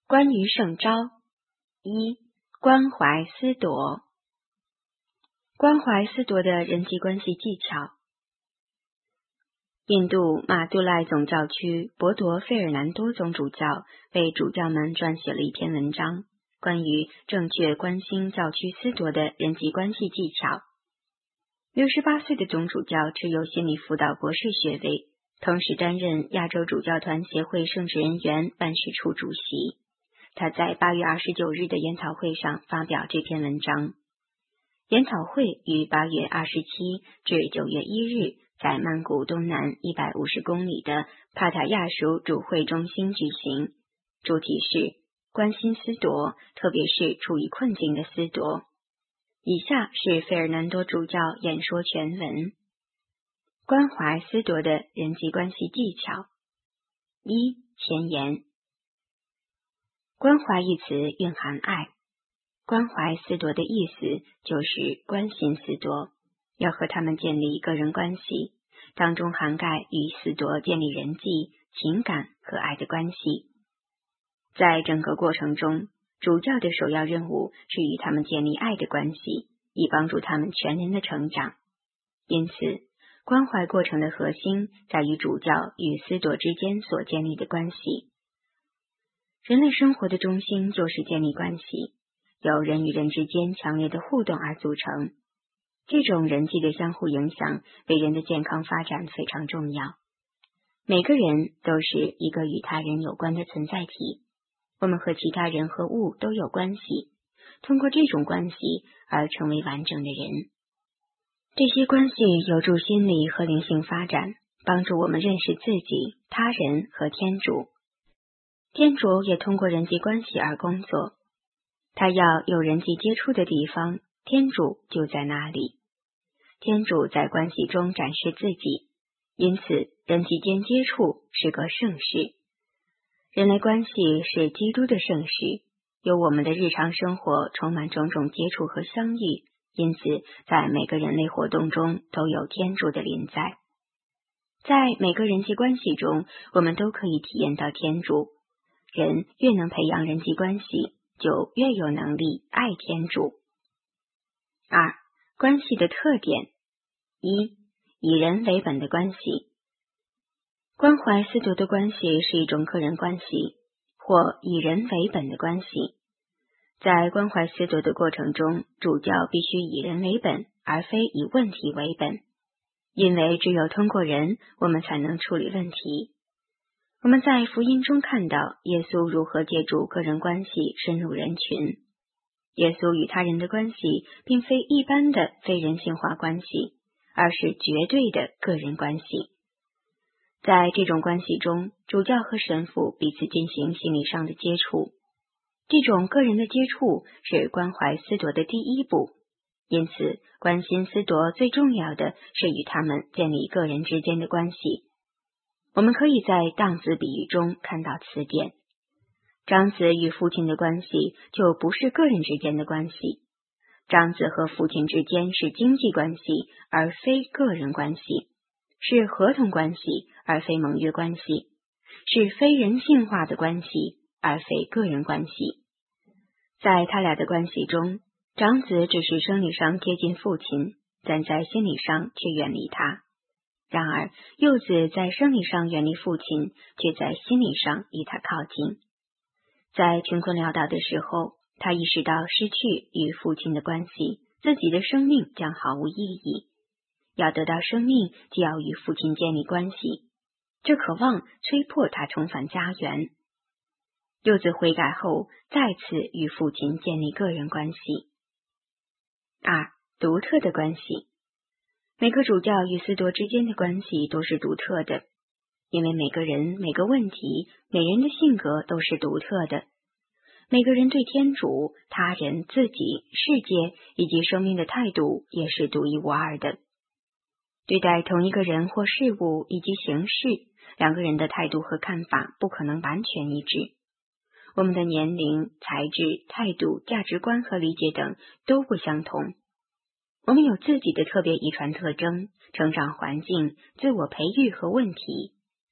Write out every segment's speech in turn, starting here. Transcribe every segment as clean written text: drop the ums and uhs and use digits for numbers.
关于圣招。一、关怀思夺。关怀思夺的人际关系技巧。印度马杜赖总教区博铎费尔南多总主教为主教们撰写了一篇文章，关于正确关心教区思夺的人际关系技巧。68岁的总主教持有心理辅导博士学位，同时担任亚洲主教团协会圣职人员办事处主席。他在8月29日的研讨会上发表这篇文章。研讨会于8月27至9月1日在曼谷东南150公里的帕塔亚属主会中心举行，主题是关心思夺，特别是处于困境的思夺。以下是费尔南多主教演说全文。关怀思夺的人际关系技巧。一、前言。关怀一词蕴含爱，关怀思夺的意思就是关心思夺，要和他们建立个人关系，当中涵盖与思夺建立人际、情感和爱的关系。在整个过程中，主教的首要任务是与他们建立爱的关系，以帮助他们全人的成长。因此，关怀过程的核心在于主教与思夺之间所建立的关系。人类生活的中心就是建立关系，由人与人之间强烈的互动而组成。这种人际的相互影响对人的健康发展非常重要。每个人都是一个与他人有关的存在体，我们和其他人和物都有关系，通过这种关系而成为完整的人。这些关系有助心理和灵性发展，帮助我们认识自己、他人和天主。天主也通过人际关系而工作，他要有人际接触的地方，天主就在那里。天主在关系中展示自己，因此人际间接触是个圣事。人类关系是基督的圣事，有我们的日常生活充满种种接触和相遇，因此在每个人类活动中都有天主的临在。在每个人际关系中，我们都可以体验到天主。人越能培养人际关系，就越有能力爱天主。二、关系的特点。一、以人为本的关系。关怀思夺的关系是一种个人关系，或以人为本的关系。在关怀思夺的过程中，主教必须以人为本，而非以问题为本，因为只有通过人，我们才能处理问题。我们在福音中看到耶稣如何借助个人关系深入人群。耶稣与他人的关系并非一般的非人性化关系，而是绝对的个人关系。在这种关系中，主教和神父彼此进行心理上的接触。这种个人的接触是关怀思夺的第一步，因此关心思夺最重要的是与他们建立个人之间的关系。我们可以在荡子比喻中看到此点。长子与父亲的关系就不是个人之间的关系，长子和父亲之间是经济关系，而非个人关系，是合同关系，而非盟约关系，是非人性化的关系，而非个人关系。在他俩的关系中，长子只是生理上接近父亲，但在心理上却远离他。然而，幼子在生理上远离父亲，却在心理上与他靠近。在穷困潦倒的时候，他意识到失去与父亲的关系，自己的生命将毫无意义。要得到生命，就要与父亲建立关系。这渴望催迫他重返家园。幼子悔改后，再次与父亲建立个人关系。二、独特的关系。每个主教与思夺之间的关系都是独特的，因为每个人、每个问题、每人的性格都是独特的。每个人对天主、他人、自己、世界以及生命的态度也是独一无二的。对待同一个人或事物以及形式，两个人的态度和看法不可能完全一致。我们的年龄、才智、态度、价值观和理解等都不相同。我们有自己的特别遗传特征、成长环境、自我培育和问题。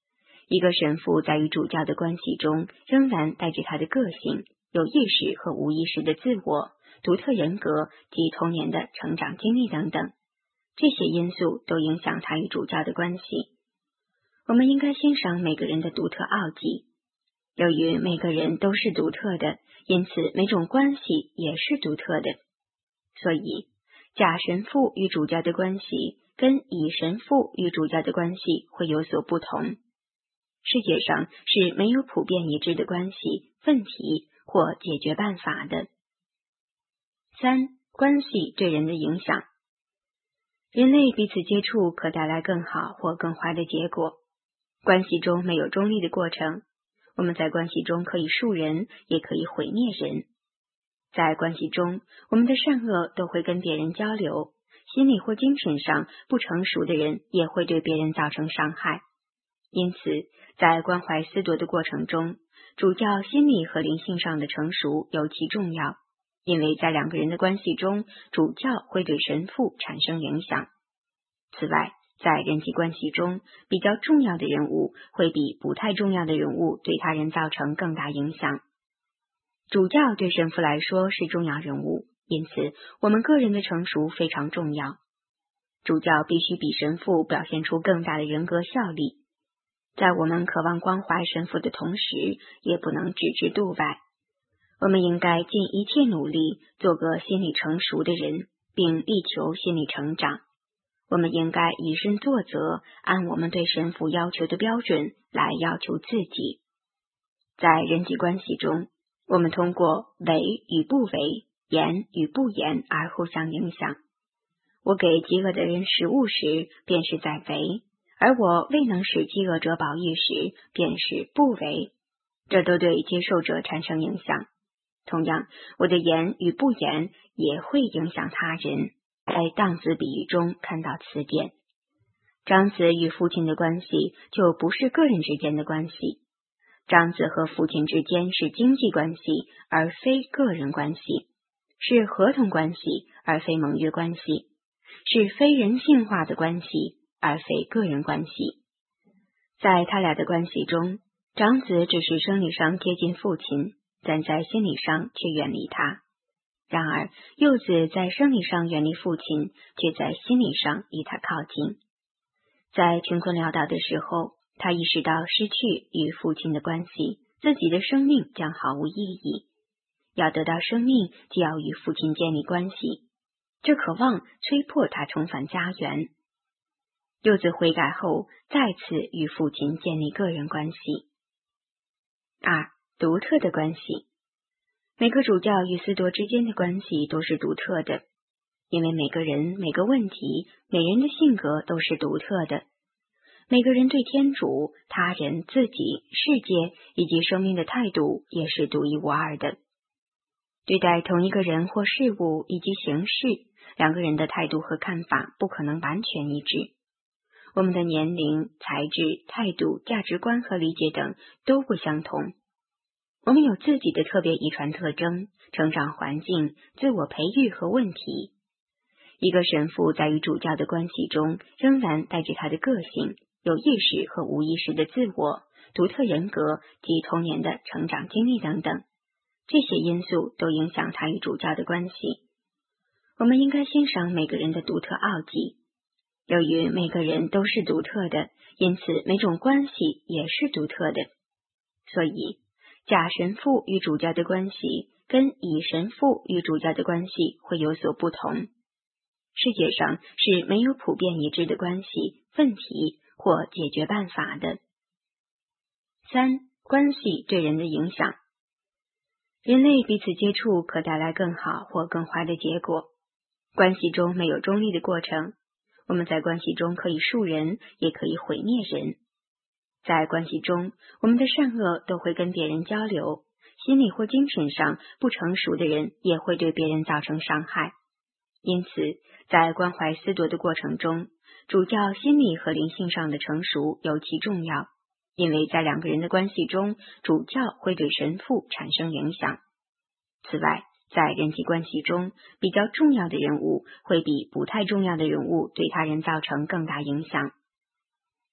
一个神父在与主教的关系中，仍然带着他的个性、有意识和无意识的自我、独特人格及童年的成长经历等等，这些因素都影响他与主教的关系。我们应该欣赏每个人的独特奥迹。由于每个人都是独特的，因此每种关系也是独特的。所以，假神父与主教的关系跟乙神父与主教的关系会有所不同。世界上是没有普遍一致的关系、问题或解决办法的。3. 关系对人的影响。人类彼此接触可带来更好或更坏的结果。关系中没有中立的过程。我们在关系中可以恕人，也可以毁灭人。在关系中，我们的善恶都会跟别人交流，心理或精神上不成熟的人也会对别人造成伤害。因此，在关怀思铎的过程中，主教心理和灵性上的成熟尤其重要，因为在两个人的关系中，主教会对神父产生影响。此外，在人际关系中，比较重要的人物会比不太重要的人物对他人造成更大影响。主教对神父来说是重要人物，因此我们个人的成熟非常重要。主教必须比神父表现出更大的人格效力。在我们渴望关怀神父的同时，也不能置之度外。我们应该尽一切努力做个心理成熟的人，并力求心理成长。我们应该以身作则，按我们对神父要求的标准来要求自己。在人际关系中，我们通过为与不为、言与不言而互相影响。我给饥饿的人食物时，便是在为，而我未能使饥饿者饱飫时，便是不为。这都对接受者产生影响。同样，我的言与不言也会影响他人。在荡子比喻中看到此点。长子与父亲的关系就不是个人之间的关系。长子和父亲之间是经济关系，而非个人关系，是合同关系，而非盟约关系，是非人性化的关系，而非个人关系。在他俩的关系中，长子只是生理上贴近父亲，但在心理上却远离他。然而，幼子在生理上远离父亲，却在心理上与他靠近。在穷困潦倒的时候，他意识到失去与父亲的关系，自己的生命将毫无意义。要得到生命，就要与父亲建立关系。这渴望催迫他重返家园。幼子悔改后，再次与父亲建立个人关系。2. 独特的关系。每个主教与司铎之间的关系都是独特的，因为每个人、每个问题、每人的性格都是独特的。每个人对天主、他人、自己、世界以及生命的态度也是独一无二的。对待同一个人或事物以及形式，两个人的态度和看法不可能完全一致。我们的年龄、才智、态度、价值观和理解等都不相同。我们有自己的特别遗传特征、成长环境、自我培育和问题。一个神父在与主教的关系中，仍然带着他的个性、有意识和无意识的自我、独特人格及童年的成长经历等等，这些因素都影响他与主教的关系。我们应该欣赏每个人的独特奥迹。由于每个人都是独特的，因此每种关系也是独特的。所以，假神父与主教的关系跟乙神父与主教的关系会有所不同。世界上是没有普遍一致的关系、问题或解决办法的。3. 关系对人的影响。人类彼此接触可带来更好或更坏的结果。关系中没有中立的过程。我们在关系中可以恕人，也可以毁灭人。在关系中，我们的善恶都会跟别人交流，心理或精神上不成熟的人也会对别人造成伤害。因此，在关怀司铎的过程中，主教心理和灵性上的成熟尤其重要，因为在两个人的关系中，主教会对神父产生影响。此外，在人际关系中，比较重要的人物会比不太重要的人物对他人造成更大影响。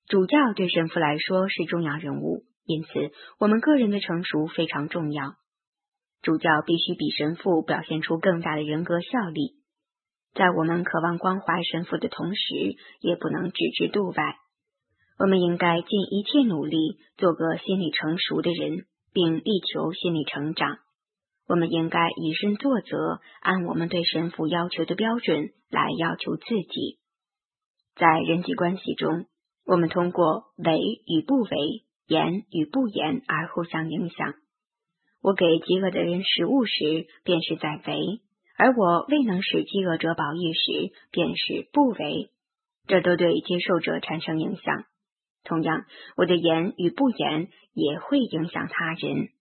主教对神父来说是重要人物，因此我们个人的成熟非常重要。主教必须比神父表现出更大的人格效力。在我们渴望关怀神父的同时，也不能置之度外。我们应该尽一切努力做个心理成熟的人，并力求心理成长。我们应该以身作则，按我们对神父要求的标准来要求自己。在人际关系中，我们通过为与不为、言与不言而互相影响。我给饥饿的人食物时，便是在为，而我未能使饥饿者饱飫时，便是不为，这都对接受者产生影响。同样，我的言与不言也会影响他人。